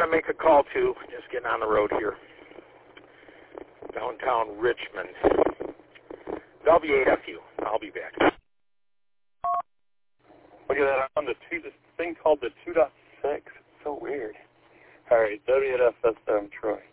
to make a call to. Just getting on the road here. Downtown Richmond. W8FU. I'll be back. Look at that on the this thing called the 2.6. It's so weird. All right, W8FS, Troy.